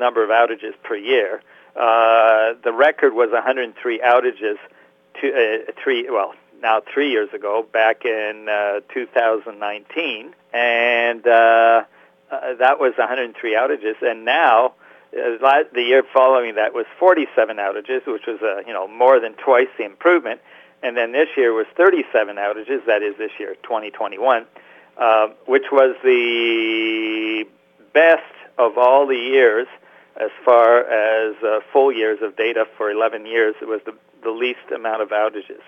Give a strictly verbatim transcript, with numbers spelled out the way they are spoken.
number of outages per year. Uh, the record was one hundred three outages, to, uh, three well now three years ago, back in uh, two thousand nineteen, and uh, uh, that was one hundred three outages. And now, uh, the year following that was forty-seven outages, which was uh, you know more than twice the improvement. And then this year was thirty-seven outages. That is this year, twenty twenty-one, uh, which was the best of all the years as far as uh, full years of data for eleven years. It was the, the least amount of outages.